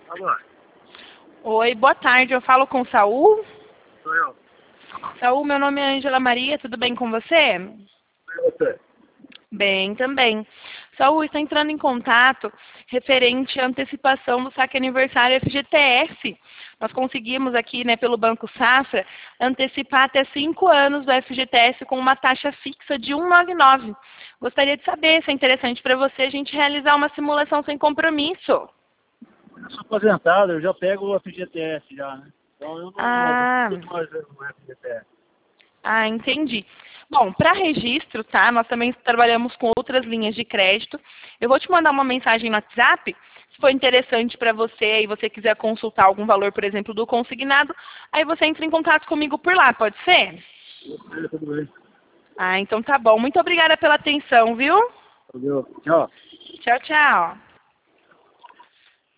Alô, Oi, boa tarde. Eu falo com o Saul. sou eu. Saul, meu nome é Ângela Maria. Tudo bem com você? Sou você. Bem, também. Saul, está entrando em contato referente à antecipação do saque aniversário FGTS. Nós conseguimos aqui, né, pelo Banco Safra, antecipar até 5 anos do FGTS com uma taxa fixa de 1,99. Gostaria de saber se é interessante para você a gente realizar uma simulação sem compromisso. Eu sou aposentado, eu já pego o FGTS já, né? Então eu não Ah, preciso mais do FGTS. entendi. Bom, para registro, tá? Nós também trabalhamos com outras linhas de crédito. Eu vou te mandar uma mensagem no WhatsApp, se for interessante para você e você quiser consultar algum valor, por exemplo, do consignado, aí você entra em contato comigo por lá, pode ser? Tudo bem. Então tá bom. Muito obrigada pela atenção, viu? Valeu. Tchau. Tchau, tchau.